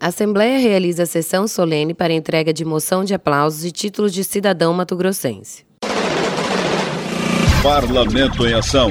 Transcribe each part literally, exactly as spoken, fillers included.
A Assembleia realiza a sessão solene para entrega de moção de aplausos e títulos de cidadão mato-grossense. Parlamento em Ação.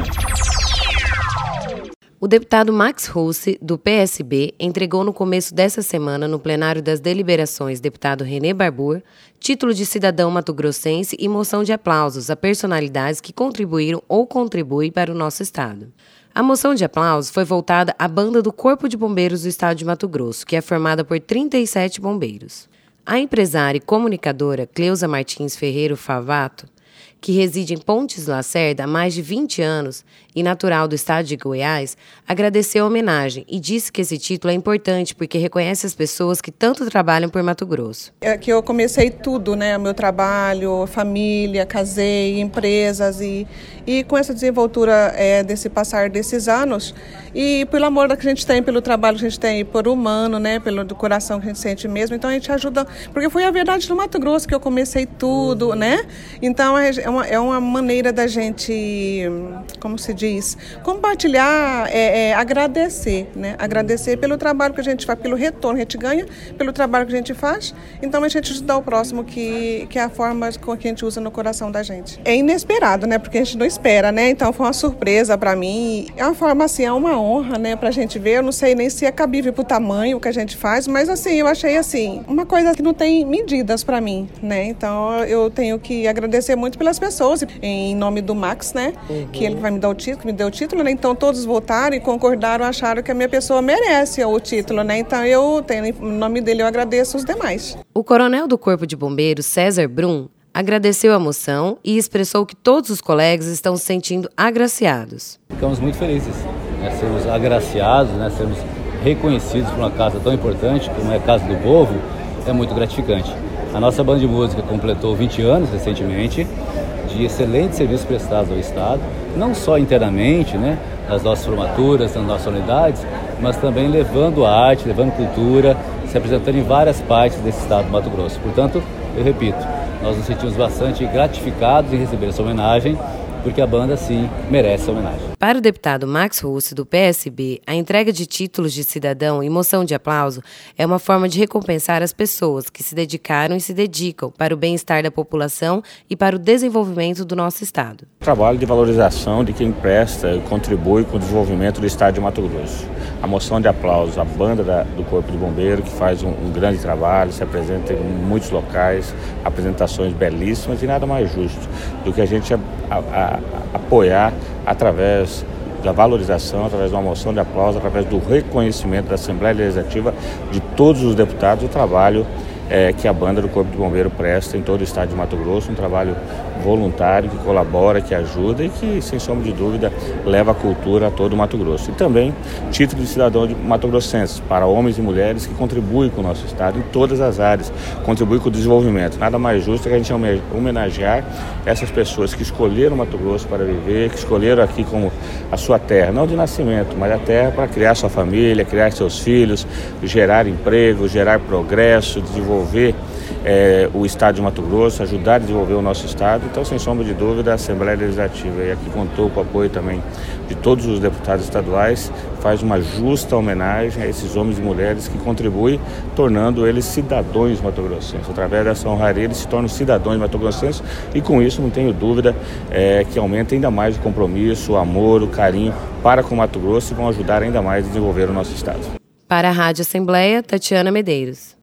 O deputado Max Russi, do P S B, entregou no começo dessa semana, no plenário das deliberações, deputado René Barbour, título de cidadão mato-grossense e moção de aplausos a personalidades que contribuíram ou contribuem para o nosso estado. A moção de aplausos foi voltada à banda do Corpo de Bombeiros do Estado de Mato Grosso, que é formada por trinta e sete bombeiros. A empresária e comunicadora Cleusa Martins Ferreiro Favato, que reside em Pontes Lacerda há mais de vinte anos e natural do estado de Goiás, agradeceu a homenagem e disse que esse título é importante porque reconhece as pessoas que tanto trabalham por Mato Grosso. É que eu comecei tudo, né? O meu trabalho, família, casei, empresas e, e com essa desenvoltura é, desse passar desses anos e pelo amor que a gente tem, pelo trabalho que a gente tem, por humano, né? Pelo do coração que a gente sente mesmo. Então a gente ajuda, porque foi a verdade do Mato Grosso que eu comecei tudo, né? Então é uma, é uma maneira da gente, como se diz, compartilhar, é, é, agradecer, né? Agradecer pelo trabalho que a gente faz, pelo retorno que a gente ganha, pelo trabalho que a gente faz. Então a gente ajudar o próximo, que, que é a forma que a gente usa no coração da gente. É inesperado, né? Porque a gente não espera, né? Então foi uma surpresa para mim. É uma forma assim, é uma honra, né? Pra gente ver. Eu não sei nem se é cabível pro tamanho que a gente faz, mas assim, eu achei assim, uma coisa que não tem medidas para mim, né? Então eu tenho que agradecer muito pelas pessoas, em nome do Max, né? Uhum. Que ele vai me dar o título, me deu o título, né? Então todos votaram e concordaram, acharam que a minha pessoa merece o título, né? Então eu tenho, em nome dele, eu agradeço os demais. O coronel do Corpo de Bombeiros, César Brum, agradeceu a moção e expressou que todos os colegas estão se sentindo agraciados. Ficamos muito felizes, né? Sermos agraciados, né? Sermos reconhecidos por uma casa tão importante como é a Casa do Povo, é muito gratificante. A nossa banda de música completou vinte anos recentemente, de excelentes serviços prestados ao Estado, não só internamente, né, nas nossas formaturas, nas nossas unidades, mas também levando arte, levando cultura, se apresentando em várias partes desse Estado do Mato Grosso. Portanto, eu repito, nós nos sentimos bastante gratificados em receber essa homenagem, porque a banda, sim, merece a homenagem. Para o deputado Max Russi, do P S B, a entrega de títulos de cidadão e moção de aplauso é uma forma de recompensar as pessoas que se dedicaram e se dedicam para o bem-estar da população e para o desenvolvimento do nosso estado. Trabalho de valorização de quem presta e contribui com o desenvolvimento do estado de Mato Grosso. A moção de aplauso, a banda da, do Corpo de Bombeiro, que faz um, um grande trabalho, se apresenta em muitos locais, apresentações belíssimas e nada mais justo do que a gente a, a, a, apoiar através da valorização, através de uma moção de aplauso, através do reconhecimento da Assembleia Legislativa de todos os deputados, o trabalho é, que a banda do Corpo de Bombeiro presta em todo o estado de Mato Grosso, um trabalho voluntário que colabora, que ajuda e que, sem sombra de dúvida, leva a cultura a todo o Mato Grosso. E também título de cidadão de mato-grossense para homens e mulheres que contribuem com o nosso estado em todas as áreas, contribuem com o desenvolvimento. Nada mais justo que a gente homenagear essas pessoas que escolheram Mato Grosso para viver, que escolheram aqui como a sua terra, não de nascimento, mas a terra para criar sua família, criar seus filhos, gerar emprego, gerar progresso, desenvolver É, o estado de Mato Grosso, ajudar a desenvolver o nosso estado. Então, sem sombra de dúvida, a Assembleia Legislativa, e aqui contou com o apoio também de todos os deputados estaduais, faz uma justa homenagem a esses homens e mulheres que contribuem, tornando eles cidadãos mato-grossenses. Através dessa honraria, eles se tornam cidadãos mato-grossenses e, com isso, não tenho dúvida é, que aumenta ainda mais o compromisso, o amor, o carinho para com o Mato Grosso e vão ajudar ainda mais a desenvolver o nosso estado. Para a Rádio Assembleia, Tatiana Medeiros.